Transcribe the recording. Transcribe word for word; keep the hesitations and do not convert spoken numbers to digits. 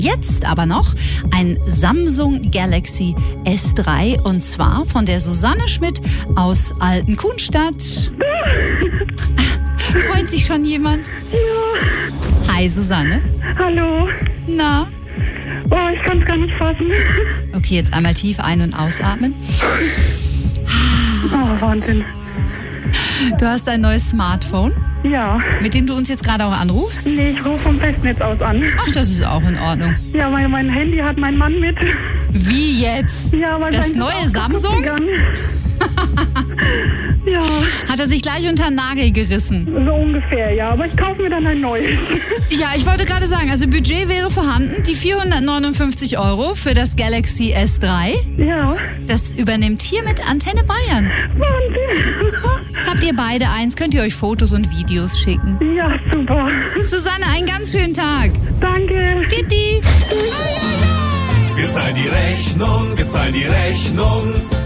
Jetzt aber noch ein Samsung Galaxy S drei und zwar von der Susanne Schmidt aus Altenkunstadt. Freut sich schon jemand? Ja. Hi Susanne. Hallo. Na? Oh, ich kann es gar nicht fassen. Okay, jetzt einmal tief ein- und ausatmen. Oh, Wahnsinn. Du hast ein neues Smartphone, Ja. mit dem du uns jetzt gerade auch anrufst? Nee, ich rufe vom Festnetz aus an. Ach, das ist auch in Ordnung. Ja, mein, mein Handy hat mein Mann mit. Wie jetzt? Ja, weil Das sein ist neue auch kaputt Samsung? gegangen. Ja, Hat er sich gleich unter den Nagel gerissen? so ungefähr, ja. Aber ich kaufe mir dann ein neues. Ja, ich wollte gerade sagen, also Budget wäre vorhanden, die vierhundertneunundfünfzig Euro für das Galaxy S drei. Ja. Das übernimmt hiermit Antenne Bayern. Wahnsinn. Jetzt habt ihr beide eins, könnt ihr euch Fotos und Videos schicken. Ja, super. Susanne, einen ganz schönen Tag. Danke. Fitti. Wir zahlen die Rechnung, wir zahlen die Rechnung.